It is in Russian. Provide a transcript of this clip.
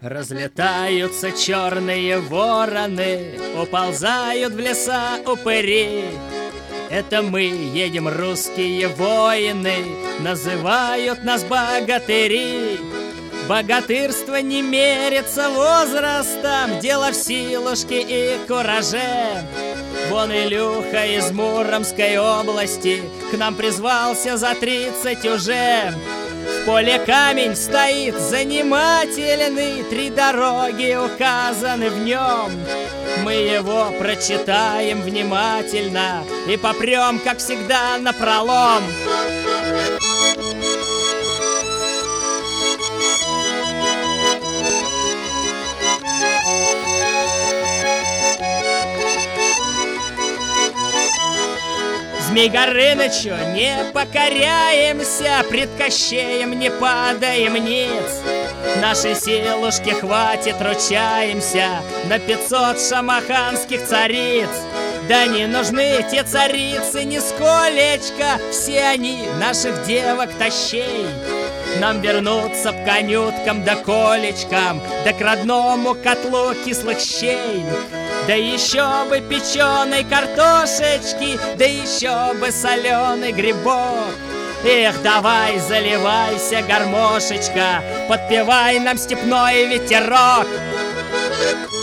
Разлетаются черные вороны, уползают в леса упыри. Это мы едем, русские воины, называют нас богатыри. Богатырство не мерится возрастом, дело в силушке и кураже. Вон Илюха из Муромской области к нам призвался за 30 уже. В поле камень стоит занимательный, 3 дороги указаны в нем. Мы его прочитаем внимательно и попрем, как всегда, напролом. Змей Горынычу не покоряемся, пред Кощеем не падаем ниц. Нашей силушки хватит, ручаемся, на 500 шамаханских цариц. Да не нужны те царицы нисколечко, все они наших девок тащей. Нам вернуться к конюткам да колечкам, да к родному котлу кислых щей. Да еще бы печеной картошечки, да еще бы соленый грибок. Эх, давай, заливайся, гармошечка, подпевай нам степной ветерок.